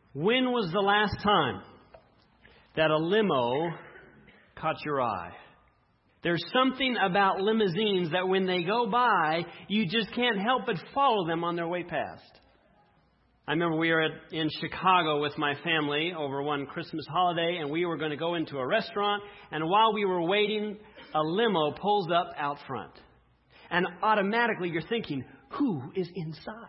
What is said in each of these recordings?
When was the last time that a limo caught your eye? There's something about limousines that when they go by, you just can't help but follow them on their way past. I remember we were in Chicago with my family over one Christmas holiday, and we were going to go into a restaurant, and while we were waiting, a limo pulls up out front. And automatically you're thinking, who is inside?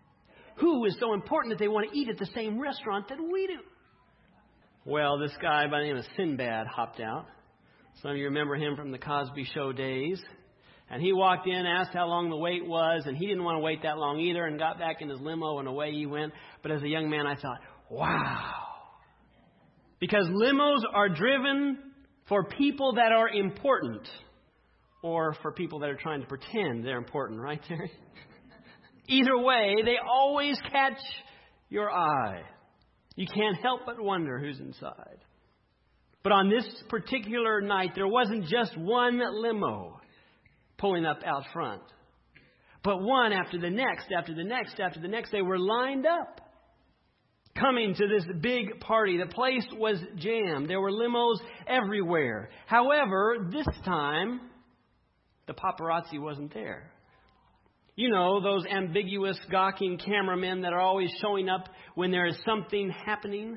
Who is so important that they want to eat at the same restaurant that we do? Well, this guy by the name of Sinbad hopped out. Some of you remember him from the Cosby Show days. And he walked in, asked how long the wait was, and he didn't want to wait that long either, and got back in his limo, and away he went. But as a young man, I thought, wow. Because limos are driven for people that are important, or for people that are trying to pretend they're important, right, Terry? Either way, they always catch your eye. You can't help but wonder who's inside. But on this particular night, there wasn't just one limo pulling up out front, but one after the next, after the next, after the next. They were lined up, coming to this big party. The place was jammed. There were limos everywhere. However, this time, the paparazzi wasn't there. You know, those ambiguous, gawking cameramen that are always showing up when there is something happening.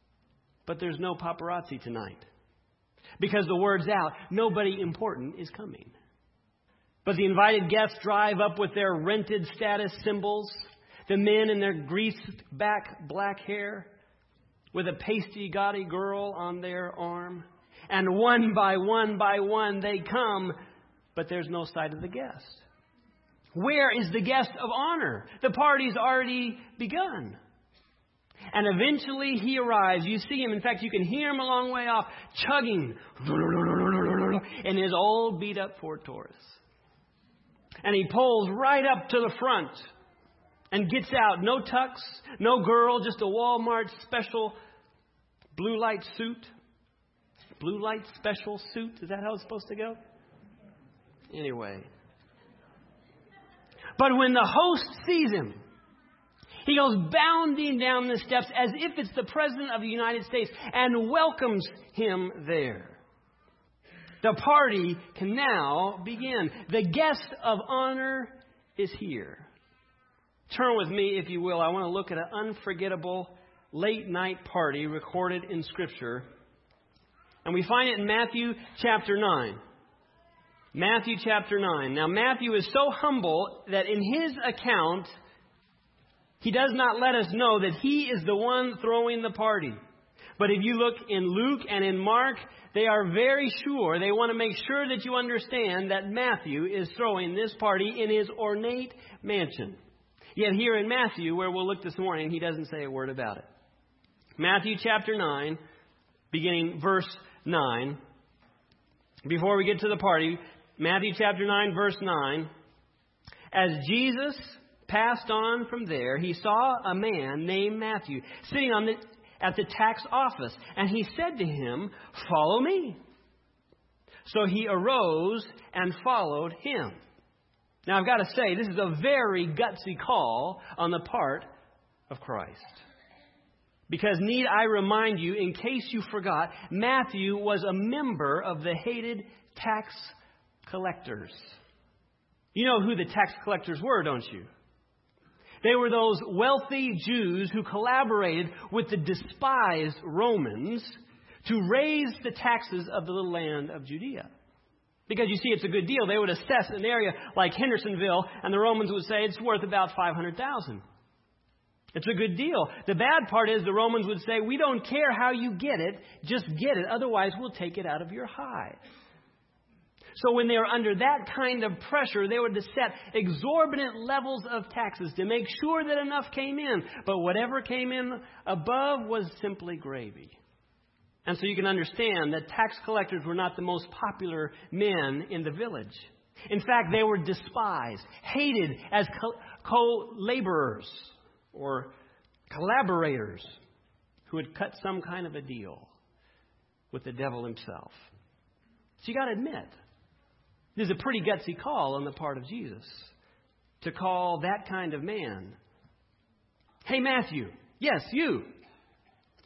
But there's no paparazzi tonight. Because the word's out, nobody important is coming. But the invited guests drive up with their rented status symbols. The men in their greased back black hair, with a pasty, gaudy girl on their arm. And one by one, they come, but there's no sight of the guest. Where is the guest of honor? The party's already begun. And eventually he arrives. You see him. In fact, you can hear him a long way off, chugging in his old beat-up Ford Taurus. And he pulls right up to the front and gets out. No tux, no girl, just a Walmart special blue light suit. Blue light special suit. Is that how it's supposed to go? Anyway. But when the host sees him, he goes bounding down the steps as if it's the President of the United States and welcomes him there. The party can now begin. The guest of honor is here. Turn with me, if you will. I want to look at an unforgettable late night party recorded in Scripture. And we find it in Matthew chapter 9. Matthew chapter 9. Now, Matthew is so humble that in his account, he does not let us know that he is the one throwing the party. But if you look in Luke and in Mark, they are very sure. They want to make sure that you understand that Matthew is throwing this party in his ornate mansion. Yet here in Matthew, where we'll look this morning, he doesn't say a word about it. Matthew chapter 9, beginning verse 9. Before we get to the party, Matthew chapter 9, verse 9. As Jesus passed on from there, he saw a man named Matthew sitting at the tax office. And he said to him, "Follow me." So he arose and followed him. Now I've got to say, this is a very gutsy call on the part of Christ. Because need I remind you, in case you forgot, Matthew was a member of the hated tax collectors. You know who the tax collectors were, don't you? They were those wealthy Jews who collaborated with the despised Romans to raise the taxes of the little land of Judea. Because you see, it's a good deal. They would assess an area like Hendersonville, and the Romans would say it's worth about $500,000. It's a good deal. The bad part is the Romans would say, we don't care how you get it, just get it. Otherwise, we'll take it out of your hide. So when they were under that kind of pressure, they would set exorbitant levels of taxes to make sure that enough came in. But whatever came in above was simply gravy. And so you can understand that tax collectors were not the most popular men in the village. In fact, they were despised, hated as co-laborers or collaborators who had cut some kind of a deal with the devil himself. So you got to admit, this is a pretty gutsy call on the part of Jesus to call that kind of man. Hey, Matthew. Yes, you.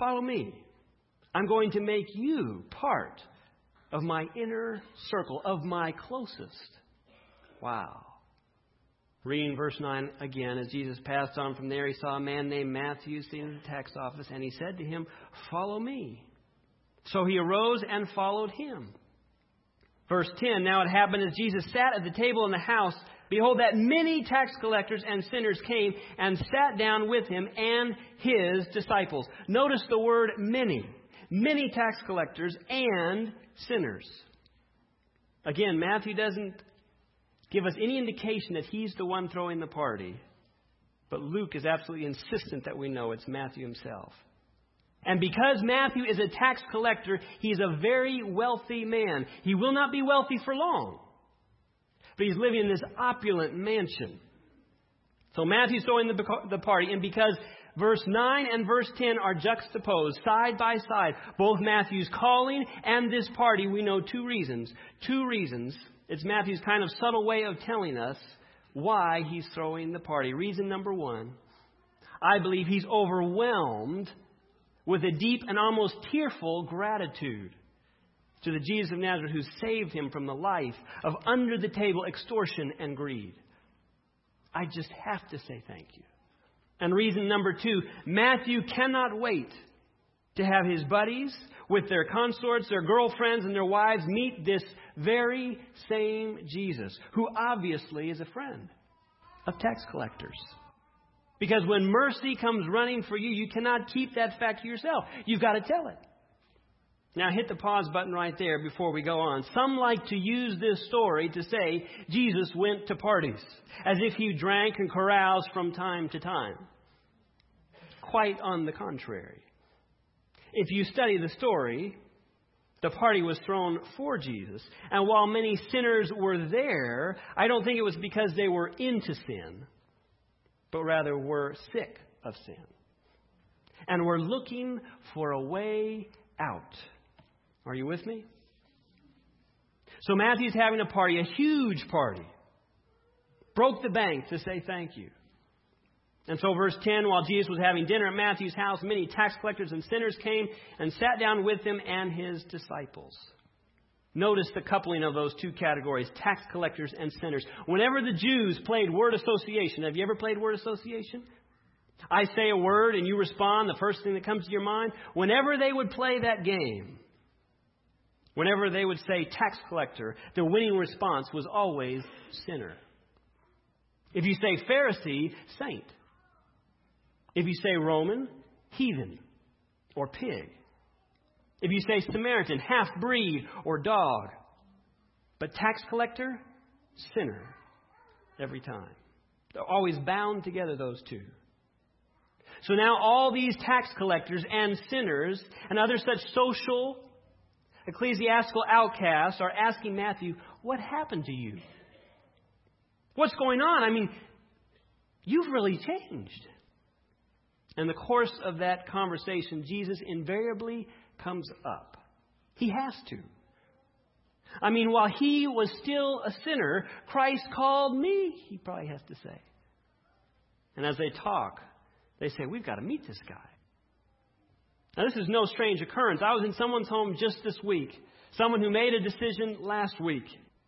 Follow me. I'm going to make you part of my inner circle, of my closest. Wow. Reading verse 9 again, as Jesus passed on from there, he saw a man named Matthew sitting in the tax office, and he said to him, "Follow me." So he arose and followed him. Verse 10, now it happened as Jesus sat at the table in the house, behold, that many tax collectors and sinners came and sat down with him and his disciples. Notice the word many. Many tax collectors and sinners. Again, Matthew doesn't give us any indication that he's the one throwing the party. But Luke is absolutely insistent that we know it's Matthew himself. And because Matthew is a tax collector, he's a very wealthy man. He will not be wealthy for long. But he's living in this opulent mansion. So Matthew's throwing the party. And because verse 9 and verse 10 are juxtaposed side by side, both Matthew's calling and this party, we know two reasons. Two reasons. It's Matthew's kind of subtle way of telling us why he's throwing the party. Reason number one, I believe he's overwhelmed with a deep and almost tearful gratitude to the Jesus of Nazareth who saved him from the life of under-the-table extortion and greed. I just have to say thank you. And reason number two, Matthew cannot wait to have his buddies with their consorts, their girlfriends, and their wives meet this very same Jesus, who obviously is a friend of tax collectors. Because when mercy comes running for you, you cannot keep that fact to yourself. You've got to tell it. Now hit the pause button right there before we go on. Some like to use this story to say Jesus went to parties, as if he drank and caroused from time to time. Quite on the contrary. If you study the story, the party was thrown for Jesus. And while many sinners were there, I don't think it was because they were into sin, but rather were sick of sin and were looking for a way out. Are you with me? So Matthew's having a party, a huge party. Broke the bank to say thank you. And so verse 10, while Jesus was having dinner at Matthew's house, many tax collectors and sinners came and sat down with him and his disciples. Notice the coupling of those two categories, tax collectors and sinners. Whenever the Jews played word association, have you ever played word association? I say a word and you respond, the first thing that comes to your mind. Whenever they would play that game, whenever they would say tax collector, the winning response was always sinner. If you say Pharisee, saint. If you say Roman, heathen or pig. If you say Samaritan, half-breed or dog. But tax collector, sinner, every time. They're always bound together, those two. So now all these tax collectors and sinners and other such social, ecclesiastical outcasts are asking Matthew, what happened to you? What's going on? I mean, you've really changed. In the course of that conversation, Jesus invariably comes up. He has to. I mean, while he was still a sinner, Christ called me, he probably has to say. And as they talk, they say, we've got to meet this guy. Now, this is no strange occurrence. I was in someone's home just this week. Someone who made a decision last week.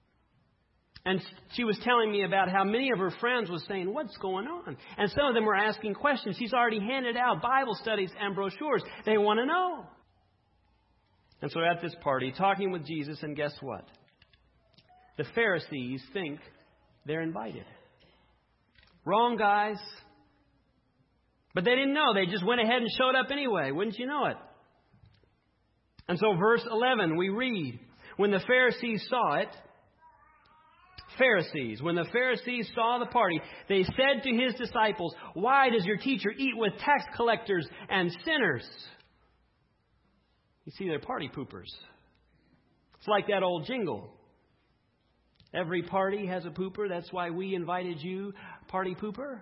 And she was telling me about how many of her friends was saying, what's going on? And some of them were asking questions. She's already handed out Bible studies and brochures. They want to know. And so at this party, talking with Jesus, and guess what? The Pharisees think they're invited. Wrong, guys. But they didn't know. They just went ahead and showed up anyway. Wouldn't you know it? And so verse 11, we read, when the Pharisees saw it, when the Pharisees saw the party, they said to his disciples, why does your teacher eat with tax collectors and sinners? You see, they're party poopers. It's like that old jingle. Every party has a pooper. That's why we invited you, party pooper.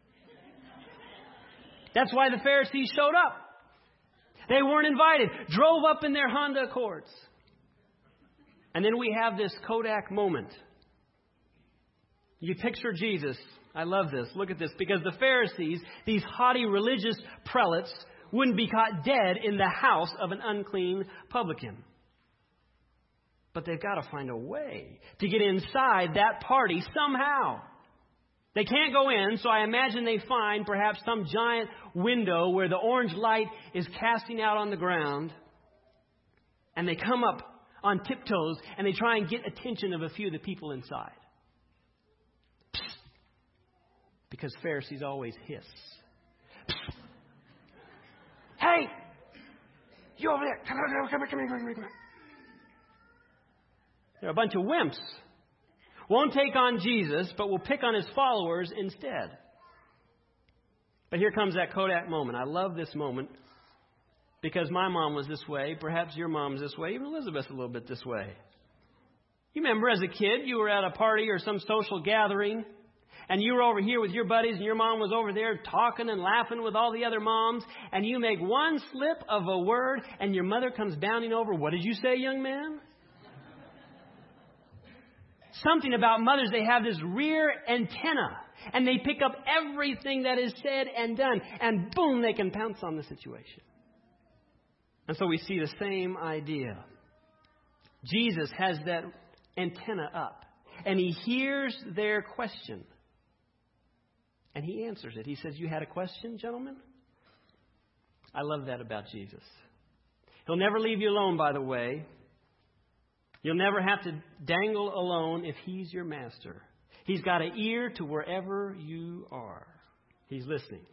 That's why the Pharisees showed up. They weren't invited. Drove up in their Honda Accords. And then we have this Kodak moment. You picture Jesus. I love this. Look at this. Because the Pharisees, these haughty religious prelates, wouldn't be caught dead in the house of an unclean publican. But they've got to find a way to get inside that party somehow. They can't go in, so I imagine they find perhaps some giant window where the orange light is casting out on the ground. And they come up on tiptoes and they try and get attention of a few of the people inside. Psst. Because Pharisees always hiss. Psst. Hey! You over there! Come here. They're a bunch of wimps. Won't take on Jesus, but will pick on his followers instead. But here comes that Kodak moment. I love this moment because my mom was this way. Perhaps your mom's this way. Even Elizabeth's a little bit this way. You remember as a kid, you were at a party or some social gathering, and you were over here with your buddies, and your mom was over there talking and laughing with all the other moms, and you make one slip of a word, and your mother comes bounding over. What did you say, young man? Something about mothers, they have this rear antenna, and they pick up everything that is said and done, and boom, they can pounce on the situation. And so we see the same idea. Jesus has that antenna up, and he hears their question, and he answers it. He says, "You had a question, gentlemen?" I love that about Jesus. He'll never leave you alone, by the way. You'll never have to dangle alone if he's your master. He's got an ear to wherever you are. He's listening.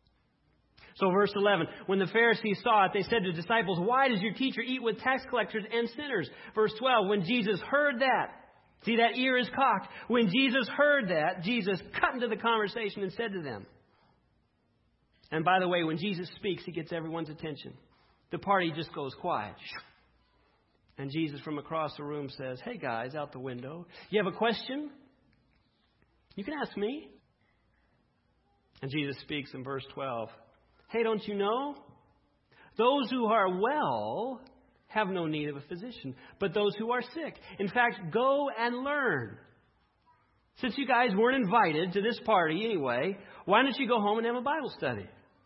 So verse 11, when the Pharisees saw it, they said to the disciples, "Why does your teacher eat with tax collectors and sinners?" Verse 12, when Jesus heard that, see, that ear is cocked. When Jesus heard that, Jesus cut into the conversation and said to them. And by the way, when Jesus speaks, he gets everyone's attention. The party just goes quiet. And Jesus from across the room says, "Hey guys, out the window, you have a question? You can ask me." And Jesus speaks in verse 12. "Hey, don't you know? Those who are well have no need of a physician, but those who are sick. In fact, go and learn. Since you guys weren't invited to this party anyway, why don't you go home and have a Bible study?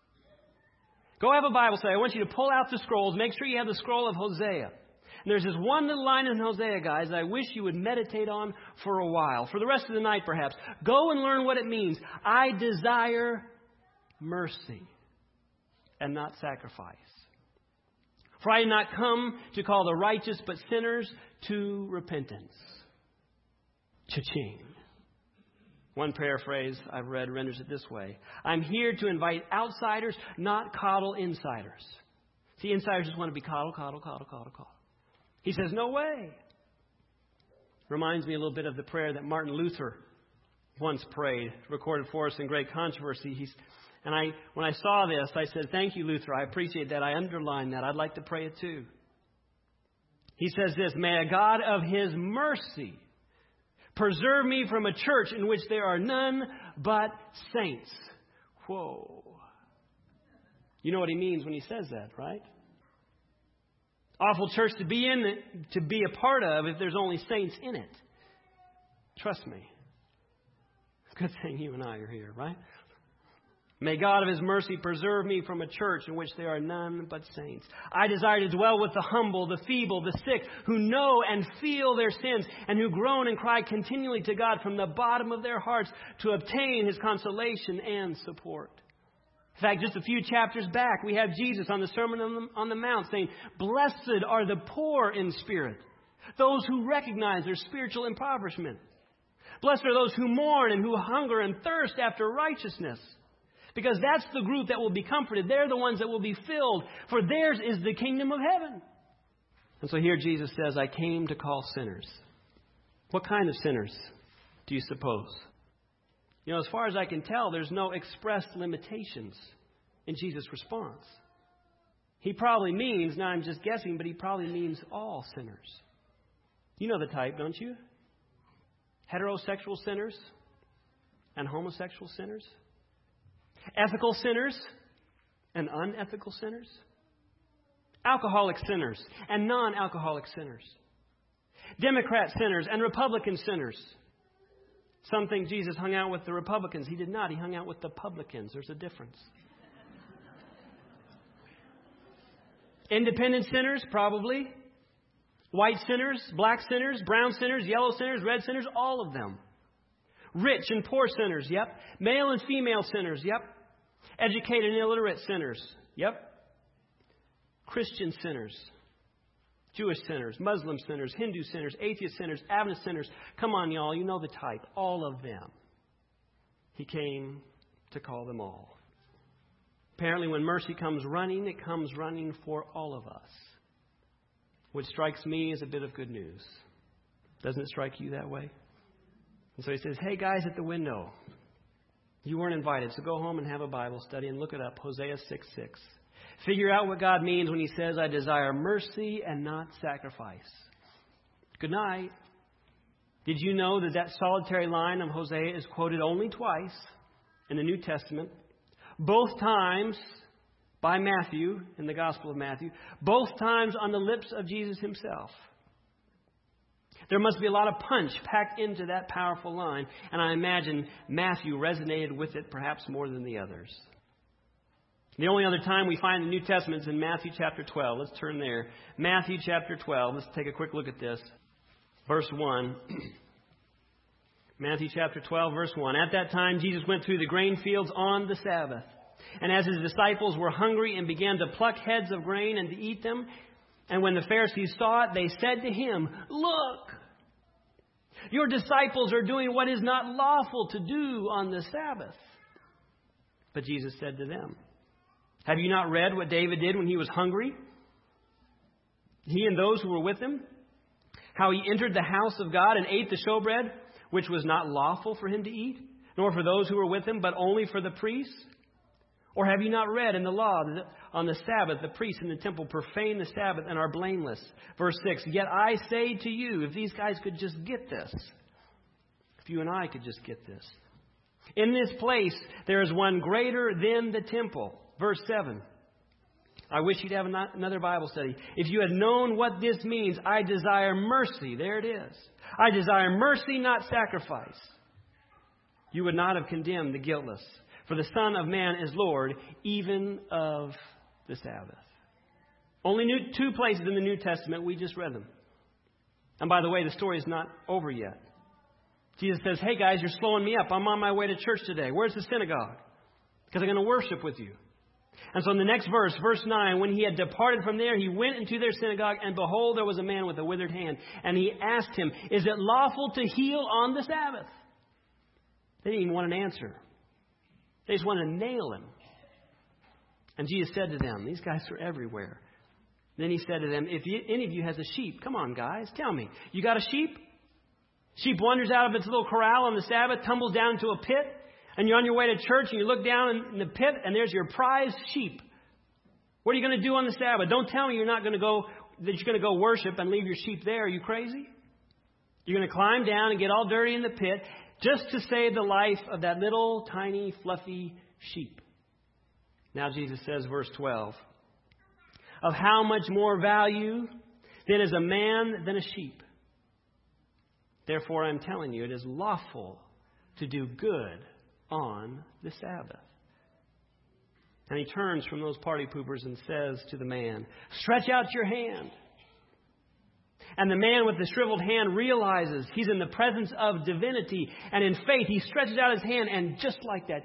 Go have a Bible study. I want you to pull out the scrolls. Make sure you have the scroll of Hosea. And there's this one little line in Hosea, guys, that I wish you would meditate on for a while, for the rest of the night perhaps. Go and learn what it means. I desire mercy and not sacrifice. For I did not come to call the righteous, but sinners to repentance." Cha-ching. One paraphrase I've read renders it this way: "I'm here to invite outsiders, not coddle insiders." See, insiders just want to be coddled. He says, "No way." Reminds me a little bit of the prayer that Martin Luther once prayed, recorded for us in Great Controversy. When I saw this, I said, "Thank you, Luther. I appreciate that. I underlined that. I'd like to pray it too." He says this: "May a God of his mercy preserve me from a church in which there are none but saints." Whoa. You know what he means when he says that, right? Awful church to be in, to be a part of if there's only saints in it. Trust me. Good thing you and I are here, right? "May God of his mercy preserve me from a church in which there are none but saints. I desire to dwell with the humble, the feeble, the sick, who know and feel their sins, and who groan and cry continually to God from the bottom of their hearts to obtain his consolation and support." In fact, just a few chapters back, we have Jesus on the Sermon on the Mount saying, "Blessed are the poor in spirit, those who recognize their spiritual impoverishment. Blessed are those who mourn and who hunger and thirst after righteousness." Because that's the group that will be comforted. They're the ones that will be filled, for theirs is the kingdom of heaven. And so here Jesus says, "I came to call sinners." What kind of sinners do you suppose? You know, as far as I can tell, there's no expressed limitations in Jesus' response. He probably means, now I'm just guessing, but he probably means all sinners. You know the type, don't you? Heterosexual sinners and homosexual sinners. Ethical sinners and unethical sinners. Alcoholic sinners and non-alcoholic sinners. Democrat sinners and Republican sinners. Some think Jesus hung out with the Republicans. He did not. He hung out with the publicans. There's a difference. Independent sinners, probably. White sinners, black sinners, brown sinners, yellow sinners, red sinners, all of them. Rich and poor sinners, yep. Male and female sinners, yep. Educated and illiterate sinners, yep. Christian sinners, Jewish sinners, Muslim sinners, Hindu sinners, atheist sinners, Adventist sinners. Come on, y'all, you know the type. All of them. He came to call them all. Apparently, when mercy comes running, it comes running for all of us. Which strikes me as a bit of good news. Doesn't it strike you that way? And so he says, hey guys at the window, you weren't invited, so go home and have a Bible study and look it up, Hosea 6:6. Figure out what God means when He says, I desire mercy and not sacrifice. Good night. Did you know that solitary line of Hosea is quoted only twice in the New Testament? Both times by Matthew, in the Gospel of Matthew. Both times on the lips of Jesus Himself. There must be a lot of punch packed into that powerful line, and I imagine Matthew resonated with it perhaps more than the others. The only other time we find the New Testament is in Matthew chapter 12. Let's turn there. Matthew chapter 12. Let's take a quick look at this. Verse 1. Matthew chapter 12, verse 1. At that time, Jesus went through the grain fields on the Sabbath. And as His disciples were hungry and began to pluck heads of grain and to eat them, and when the Pharisees saw it, they said to Him, look, your disciples are doing what is not lawful to do on the Sabbath. But Jesus said to them, have you not read what David did when he was hungry? He and those who were with him? How he entered the house of God and ate the showbread, which was not lawful for him to eat, nor for those who were with him, but only for the priests? Or have you not read in the law that on the Sabbath the priests in the temple profane the Sabbath and are blameless? Verse 6, yet I say to you, if these guys could just get this, if you and I could just get this. In this place there is one greater than the temple. Verse 7, I wish you'd have another Bible study. If you had known what this means, I desire mercy. There it is. I desire mercy, not sacrifice. You would not have condemned the guiltless. For the Son of Man is Lord, even of the Sabbath. Only two places in the New Testament, we just read them. And by the way, the story is not over yet. Jesus says, hey guys, you're slowing me up. I'm on my way to church today. Where's the synagogue? Because I'm going to worship with you. And so in the next verse, verse 9, when he had departed from there, he went into their synagogue, and behold, there was a man with a withered hand. And he asked him, is it lawful to heal on the Sabbath? They didn't even want an answer. They just wanted to nail him. And Jesus said to them, these guys are everywhere. Then he said to them, if any of you has a sheep, come on guys, tell me, you got a sheep? Sheep wanders out of its little corral on the Sabbath, tumbles down into a pit, and you're on your way to church and you look down in the pit and there's your prized sheep. What are you going to do on the Sabbath? Don't tell me that you're going to go worship and leave your sheep there. Are you crazy? You're going to climb down and get all dirty in the pit just to save the life of that little tiny fluffy sheep. Now Jesus says, verse 12, of how much more value then is a man than a sheep? Therefore I'm telling you, it is lawful to do good on the Sabbath. And he turns from those party poopers and says to the man, stretch out your hand. And the man with the shriveled hand realizes he's in the presence of divinity. And in faith, he stretches out his hand, and just like that,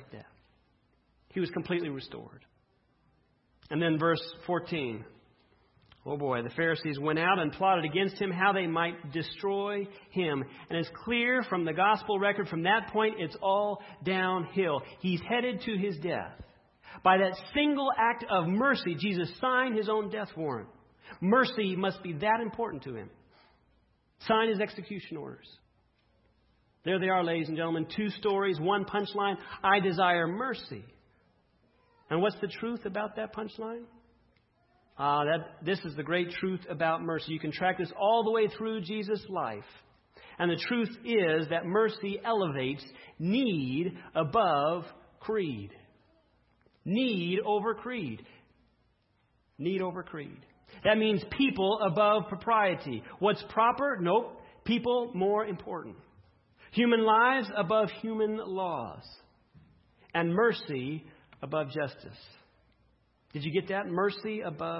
he was completely restored. And then verse 14. Oh boy, the Pharisees went out and plotted against him how they might destroy him. And it's clear from the gospel record, from that point, it's all downhill. He's headed to his death. By that single act of mercy, Jesus signed his own death warrant. Mercy must be that important to him. Sign his execution orders. There they are, ladies and gentlemen. 2 stories, 1 punchline. I desire mercy. And what's the truth about that punchline? This is the great truth about mercy. You can track this all the way through Jesus' life. And the truth is that mercy elevates need above creed. Need over creed. Need over creed. That means people above propriety. What's proper? Nope. People more important. Human lives above human laws. And mercy above justice. Did you get that? Mercy above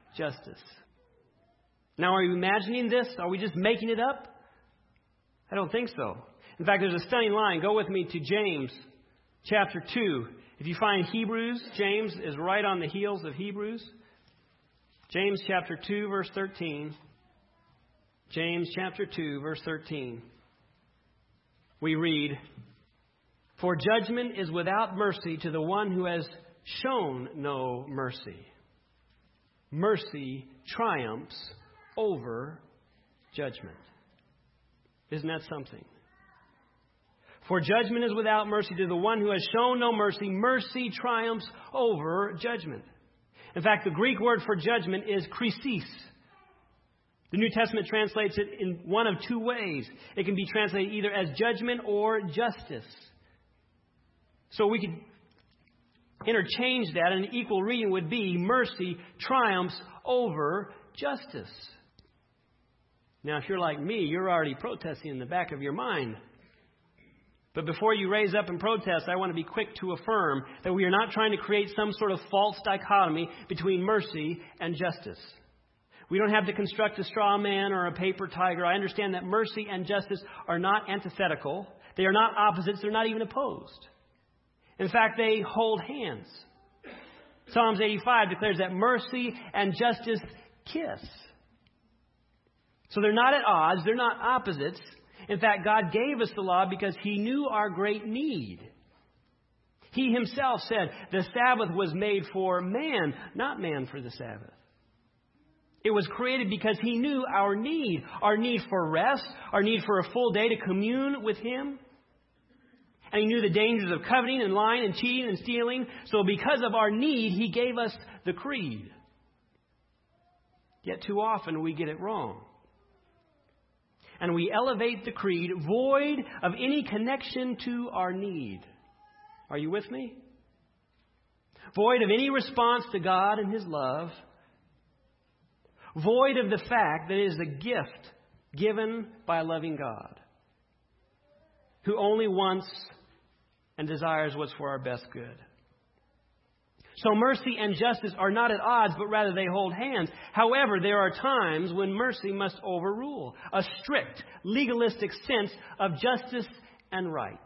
justice. Now, are you imagining this? Are we just making it up? I don't think so. In fact, there's a stunning line. Go with me to James chapter 2. If you find Hebrews, James is right on the heels of Hebrews. James chapter 2, verse 13. James chapter 2, verse 13. We read, "For judgment is without mercy to the one who has shown no mercy. Mercy triumphs over judgment." Isn't that something? For judgment is without mercy to the one who has shown no mercy. Mercy triumphs over judgment. In fact, the Greek word for judgment is krisis. The New Testament translates it in one of two ways. It can be translated either as judgment or justice. So we could interchange that, and an equal reading would be mercy triumphs over justice. Now, if you're like me, you're already protesting in the back of your mind. But before you raise up and protest, I want to be quick to affirm that we are not trying to create some sort of false dichotomy between mercy and justice. We don't have to construct a straw man or a paper tiger. I understand that mercy and justice are not antithetical. They are not opposites. They're not even opposed. In fact, they hold hands. Psalms 85 declares that mercy and justice kiss. So they're not at odds. They're not opposites. In fact, God gave us the law because He knew our great need. He Himself said the Sabbath was made for man, not man for the Sabbath. It was created because He knew our need for rest, our need for a full day to commune with Him. And He knew the dangers of coveting and lying and cheating and stealing. So because of our need, He gave us the creed. Yet too often we get it wrong. And we elevate the creed void of any connection to our need. Are you with me? Void of any response to God and His love. Void of the fact that it is a gift given by a loving God who only wants and desires what's for our best good. So mercy and justice are not at odds, but rather they hold hands. However, there are times when mercy must overrule a strict, legalistic sense of justice and right.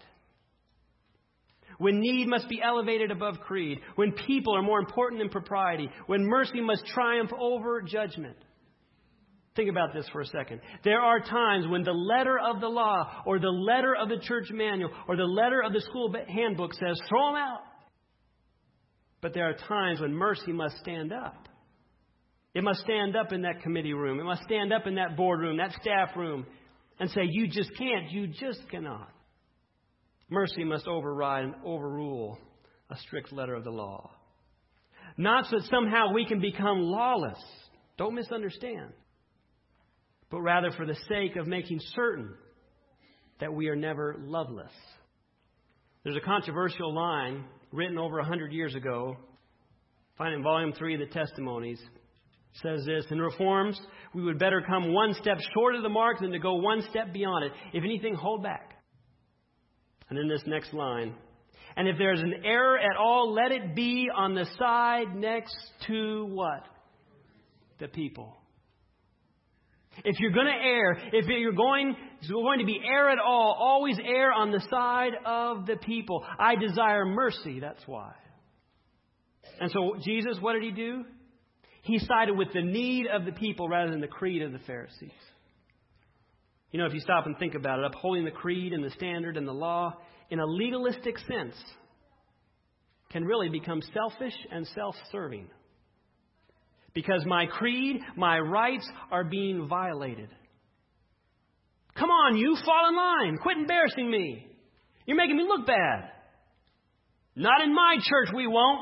When need must be elevated above creed. When people are more important than propriety. When mercy must triumph over judgment. Think about this for a second. There are times when the letter of the law or the letter of the church manual or the letter of the school handbook says, throw them out. But there are times when mercy must stand up. It must stand up in that committee room. It must stand up in that boardroom, that staff room, and say, you just can't, you just cannot. Mercy must override and overrule a strict letter of the law. Not so that somehow we can become lawless. Don't misunderstand. But rather for the sake of making certain that we are never loveless. There's a controversial line written over 100 years ago, find in Volume 3 of the Testimonies. It says this, in reforms, we would better come one step short of the mark than to go one step beyond it. If anything, hold back. And then this next line, and if there's an error at all, let it be on the side next to what? The people. If you're going to err, if you're going to be err at all, always err on the side of the people. I desire mercy, that's why. And so Jesus, what did He do? He sided with the need of the people rather than the creed of the Pharisees. You know, if you stop and think about it, upholding the creed and the standard and the law in a legalistic sense can really become selfish and self-serving. Because my creed, my rights are being violated. Come on, you fall in line. Quit embarrassing me. You're making me look bad. Not in my church, we won't.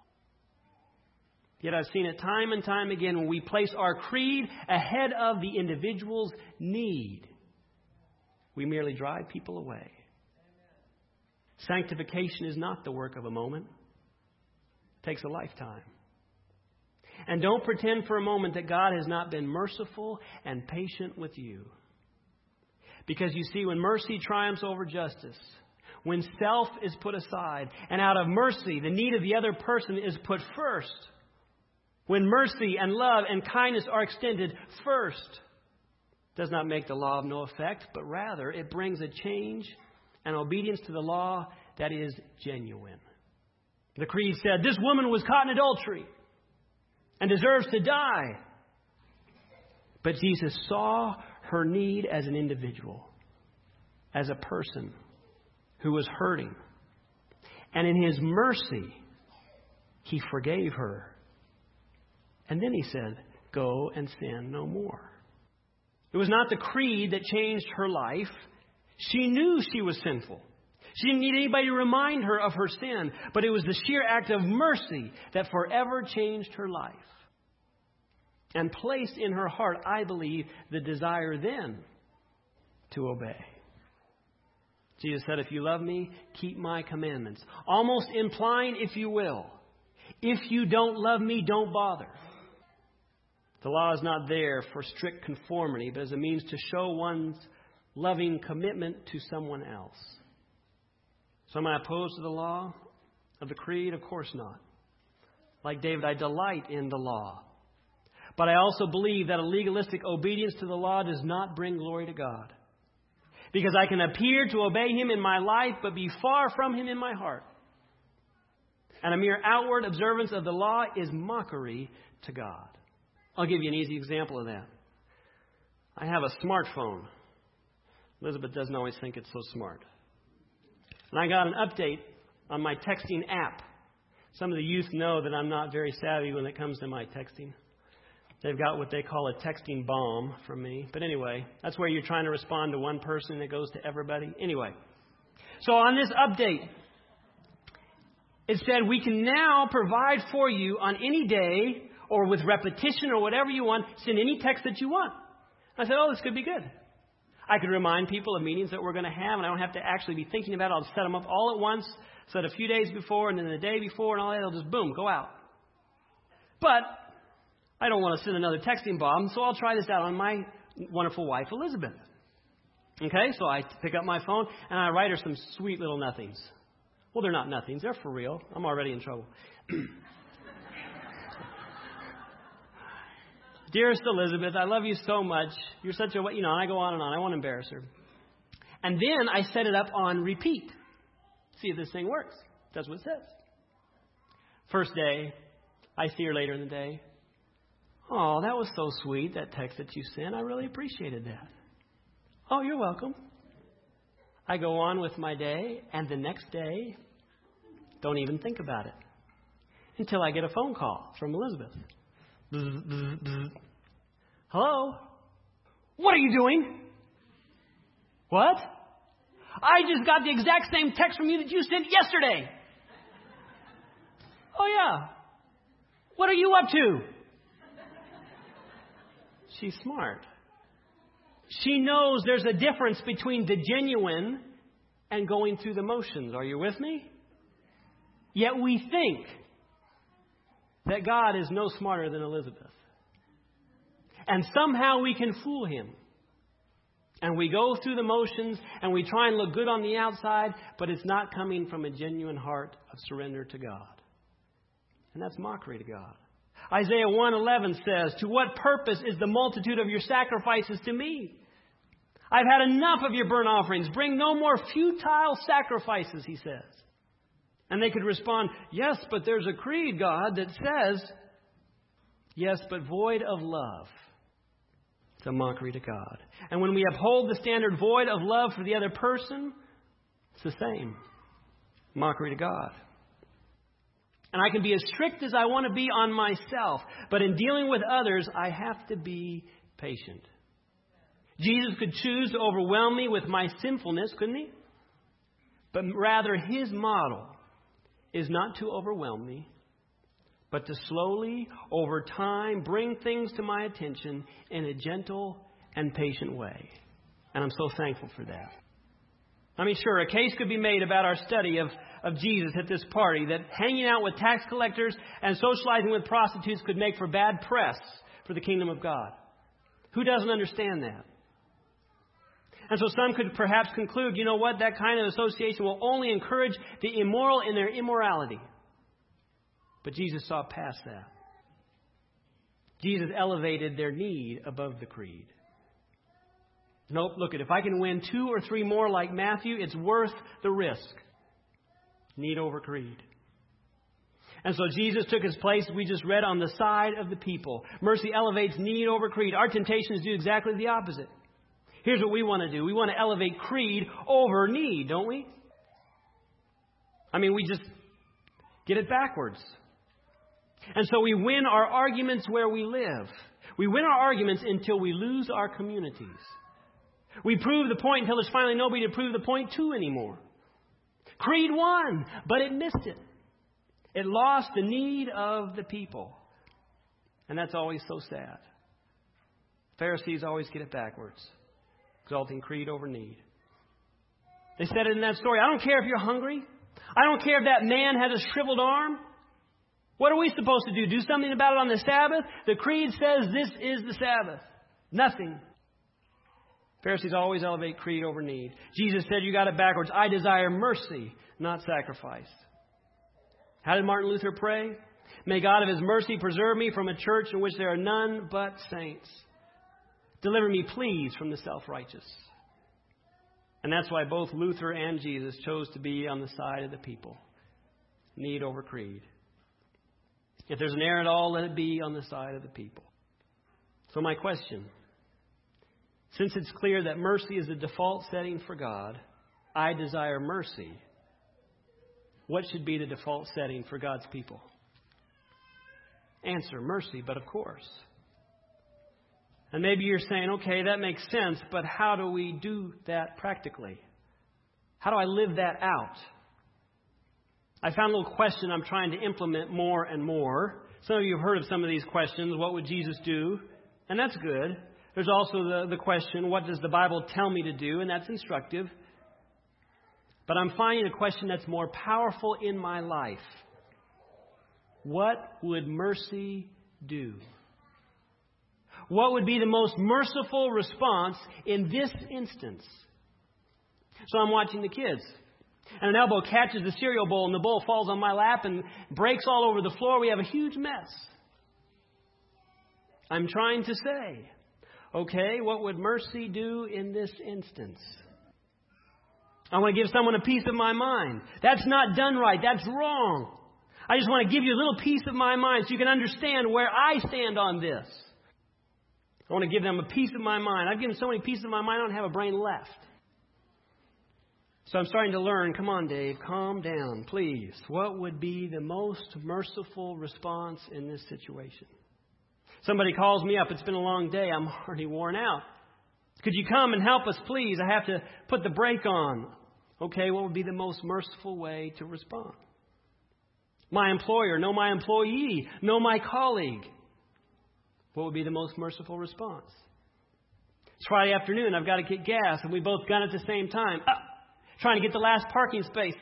Yet I've seen it time and time again when we place our creed ahead of the individual's need. We merely drive people away. Sanctification is not the work of a moment. It takes a lifetime. And don't pretend for a moment that God has not been merciful and patient with you. Because you see, when mercy triumphs over justice, when self is put aside, and out of mercy, the need of the other person is put first, when mercy and love and kindness are extended first, does not make the law of no effect, but rather it brings a change and obedience to the law that is genuine. The creed said, this woman was caught in adultery and deserves to die. But Jesus saw her need as an individual, as a person who was hurting. And in His mercy, He forgave her. And then He said, go and sin no more. It was not the creed that changed her life. She knew she was sinful. She didn't need anybody to remind her of her sin. But it was the sheer act of mercy that forever changed her life. And placed in her heart, I believe, the desire then to obey. Jesus said, if you love me, keep my commandments. Almost implying, if you will, if you don't love me, don't bother. The law is not there for strict conformity, but as a means to show one's loving commitment to someone else. So am I opposed to the law of the creed? Of course not. Like David, I delight in the law. But I also believe that a legalistic obedience to the law does not bring glory to God. Because I can appear to obey Him in my life, but be far from Him in my heart. And a mere outward observance of the law is mockery to God. I'll give you an easy example of that. I have a smartphone. Elizabeth doesn't always think it's so smart. And I got an update on my texting app. Some of the youth know that I'm not very savvy when it comes to my texting. They've got what they call a texting bomb from me. But anyway, that's where you're trying to respond to one person and it goes to everybody. Anyway, so on this update, it said we can now provide for you on any day or with repetition or whatever you want, send any text that you want. I said, oh, this could be good. I could remind people of meetings that we're going to have, and I don't have to actually be thinking about it. I'll set them up all at once, set a few days before, and then the day before, and all that. It'll just, boom, go out. But I don't want to send another texting bomb, so I'll try this out on my wonderful wife, Elizabeth. Okay, so I pick up my phone, and I write her some sweet little nothings. Well, they're not nothings. They're for real. I'm already in trouble. Dearest Elizabeth, I love you so much. You're such a, and I go on and on. I won't embarrass her. And then I set it up on repeat. See if this thing works. That's what it says. First day, I see her later in the day. Oh, that was so sweet, that text that you sent. I really appreciated that. Oh, you're welcome. I go on with my day, and the next day, don't even think about it. Until I get a phone call from Elizabeth. Bzz, bzz, bzz. Hello? What are you doing? What? I just got the exact same text from you that you sent yesterday. Oh, yeah. What are you up to? She's smart. She knows there's a difference between the genuine and going through the motions. Are you with me? Yet we think that God is no smarter than Elizabeth. And somehow we can fool Him. And we go through the motions and we try and look good on the outside, but it's not coming from a genuine heart of surrender to God. And that's mockery to God. Isaiah 1:11 says, to what purpose is the multitude of your sacrifices to me? I've had enough of your burnt offerings. Bring no more futile sacrifices, He says. And they could respond, yes, but there's a creed, God, that says, yes, but void of love. It's a mockery to God. And when we uphold the standard void of love for the other person, it's the same. Mockery to God. And I can be as strict as I want to be on myself. But in dealing with others, I have to be patient. Jesus could choose to overwhelm me with my sinfulness, couldn't He? But rather, His model is not to overwhelm me, but to slowly, over time, bring things to my attention in a gentle and patient way. And I'm so thankful for that. I mean, sure, a case could be made about our study of Jesus at this party, that hanging out with tax collectors and socializing with prostitutes could make for bad press for the kingdom of God. Who doesn't understand that? And so some could perhaps conclude, you know what, that kind of association will only encourage the immoral in their immorality. But Jesus saw past that. Jesus elevated their need above the creed. Nope, look at, if I can win 2 or 3 more like Matthew, it's worth the risk. Need over creed. And so Jesus took his place, we just read, on the side of the people. Mercy elevates need over creed. Our temptation is to do exactly the opposite. Here's what we want to do. We want to elevate creed over need, don't we? I mean, we just get it backwards. And so we win our arguments where we live. We win our arguments until we lose our communities. We prove the point until there's finally nobody to prove the point to anymore. Creed won, but it missed it. It lost the need of the people. And that's always so sad. Pharisees always get it backwards, exalting creed over need. They said it in that story. I don't care if you're hungry. I don't care if that man had a shriveled arm. What are we supposed to do? Do something about it on the Sabbath? The creed says this is the Sabbath. Nothing. Pharisees always elevate creed over need. Jesus said, you got it backwards. I desire mercy, not sacrifice. How did Martin Luther pray? May God of His mercy preserve me from a church in which there are none but saints. Deliver me, please, from the self-righteous. And that's why both Luther and Jesus chose to be on the side of the people. Need over creed. If there's an error at all, let it be on the side of the people. So my question, since it's clear that mercy is the default setting for God, I desire mercy. What should be the default setting for God's people? Answer, mercy, but of course. And maybe you're saying, okay, that makes sense, but how do we do that practically? How do I live that out? I found a little question I'm trying to implement more and more. Some of you have heard of some of these questions. What would Jesus do? And that's good. There's also the question, what does the Bible tell me to do? And that's instructive. But I'm finding a question that's more powerful in my life. What would mercy do? What would be the most merciful response in this instance? So I'm watching the kids. And an elbow catches the cereal bowl and the bowl falls on my lap and breaks all over the floor. We have a huge mess. I'm trying to say, okay, what would mercy do in this instance? I want to give someone a piece of my mind. That's not done right. That's wrong. I just want to give you a little piece of my mind so you can understand where I stand on this. I want to give them a piece of my mind. I've given so many pieces of my mind, I don't have a brain left. So I'm starting to learn. Come on, Dave, calm down, please. What would be the most merciful response in this situation? Somebody calls me up. It's been a long day. I'm already worn out. Could you come and help us, please? I have to put the brake on. Okay, what would be the most merciful way to respond? My employer, no my employee, no my colleague. What would be the most merciful response? It's Friday afternoon. I've got to get gas, and we both gun at the same time. Trying to get the last parking space.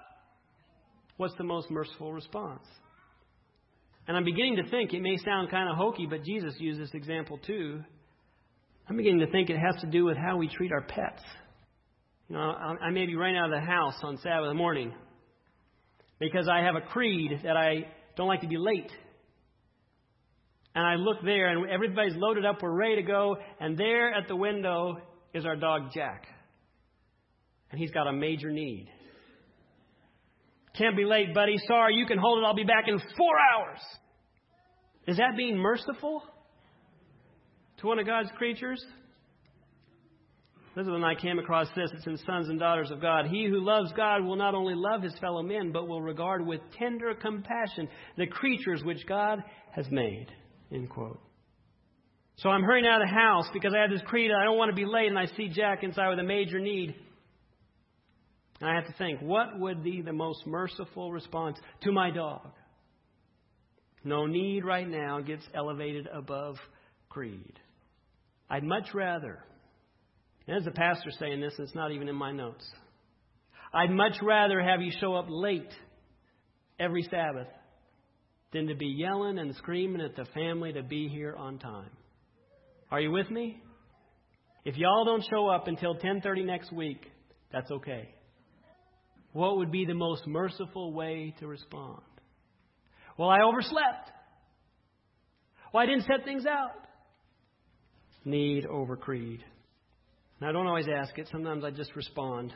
What's the most merciful response? And I'm beginning to think, it may sound kind of hokey, but Jesus used this example too. I'm beginning to think it has to do with how we treat our pets. You know, I may be running out of the house on Sabbath morning because I have a creed that I don't like to be late. And I look there, and everybody's loaded up. We're ready to go. And there at the window is our dog, Jack. And he's got a major need. Can't be late, buddy. Sorry, you can hold it. I'll be back in 4 hours. Is that being merciful to one of God's creatures? This is when I came across this. It's in Sons and Daughters of God. He who loves God will not only love his fellow men, but will regard with tender compassion the creatures which God has made. End quote. So I'm hurrying out of the house because I have this creed. I don't want to be late, and I see Jack inside with a major need. And I have to think, what would be the most merciful response to my dog? No need right now gets elevated above creed. I'd much rather, and as a pastor saying this, and it's not even in my notes, I'd much rather have you show up late every Sabbath than to be yelling and screaming at the family to be here on time. Are you with me? If y'all don't show up until 10:30 next week, that's okay. What would be the most merciful way to respond? Well, I overslept. Well, I didn't set things out. Need over creed. And I don't always ask it. Sometimes I just respond.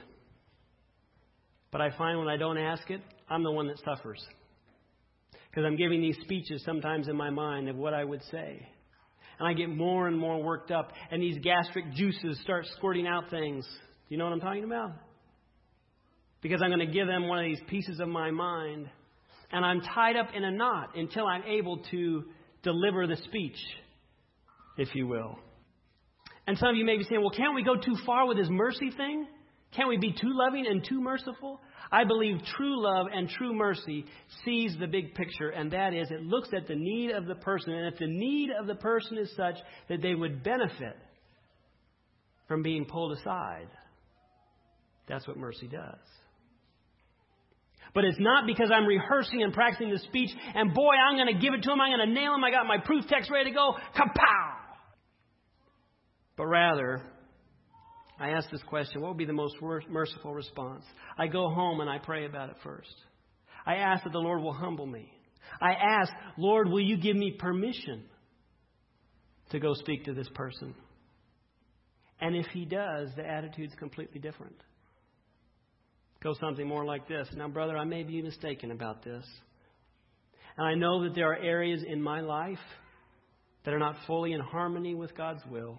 But I find when I don't ask it, I'm the one that suffers. Because I'm giving these speeches sometimes in my mind of what I would say. And I get more and more worked up. And these gastric juices start squirting out things. Do you know what I'm talking about? Because I'm going to give them one of these pieces of my mind. And I'm tied up in a knot until I'm able to deliver the speech, if you will. And some of you may be saying, well, can't we go too far with this mercy thing? Can't we be too loving and too merciful? I believe true love and true mercy sees the big picture, and that is it looks at the need of the person. And if the need of the person is such that they would benefit from being pulled aside, that's what mercy does. But it's not because I'm rehearsing and practicing the speech, and boy, I'm going to give it to him, I'm going to nail him, I got my proof text ready to go, kapow! But rather, I ask this question, what would be the most merciful response? I go home and I pray about it first. I ask that the Lord will humble me. I ask, Lord, will you give me permission to go speak to this person? And if He does, the attitude's completely different. Go something more like this. Now, brother, I may be mistaken about this. And I know that there are areas in my life that are not fully in harmony with God's will.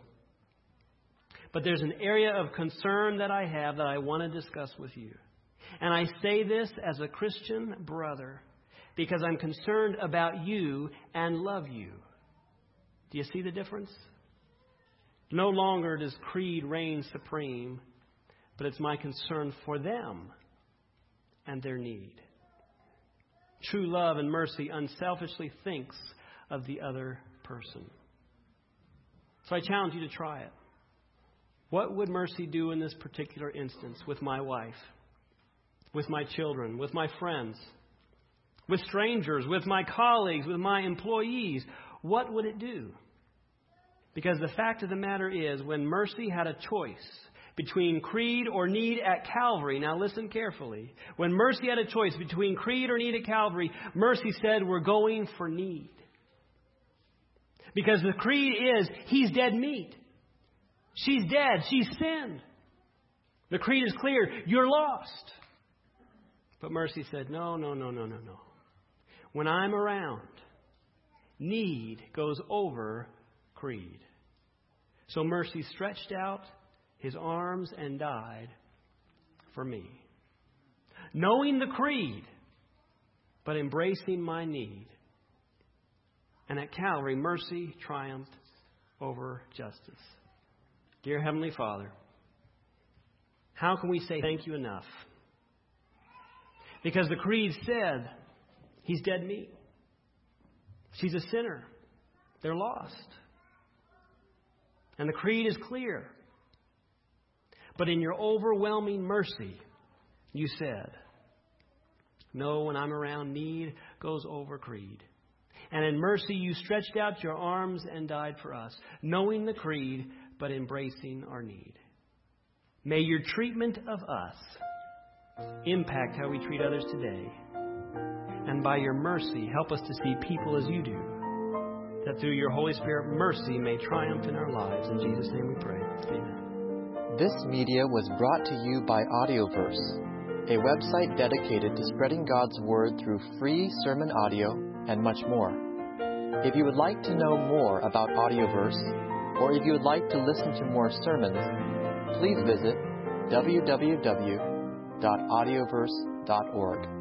But there's an area of concern that I have that I want to discuss with you. And I say this as a Christian brother because I'm concerned about you and love you. Do you see the difference? No longer does creed reign supreme, but it's my concern for them and their need. True love and mercy unselfishly thinks of the other person. So I challenge you to try it. What would mercy do in this particular instance with my wife, with my children, with my friends, with strangers, with my colleagues, with my employees? What would it do? Because the fact of the matter is, when mercy had a choice between creed or need at Calvary, now listen carefully, when mercy had a choice between creed or need at Calvary, mercy said, we're going for need. Because the creed is, he's dead meat. She's dead. She's sinned. The creed is clear. You're lost. But mercy said, no. When I'm around, need goes over creed. So mercy stretched out His arms and died for me. Knowing the creed, but embracing my need. And at Calvary, mercy triumphed over justice. Dear Heavenly Father, how can we say thank you enough? Because the creed said, he's dead meat. She's a sinner. They're lost. And the creed is clear. But in your overwhelming mercy, you said, no, when I'm around, need goes over creed. And in mercy, you stretched out your arms and died for us, knowing the creed, but embracing our need. May your treatment of us impact how we treat others today. And by your mercy, help us to see people as you do. That through your Holy Spirit, mercy may triumph in our lives. In Jesus' name we pray. Amen. This media was brought to you by Audioverse, a website dedicated to spreading God's Word through free sermon audio and much more. If you would like to know more about Audioverse, or if you would like to listen to more sermons, please visit www.audioverse.org.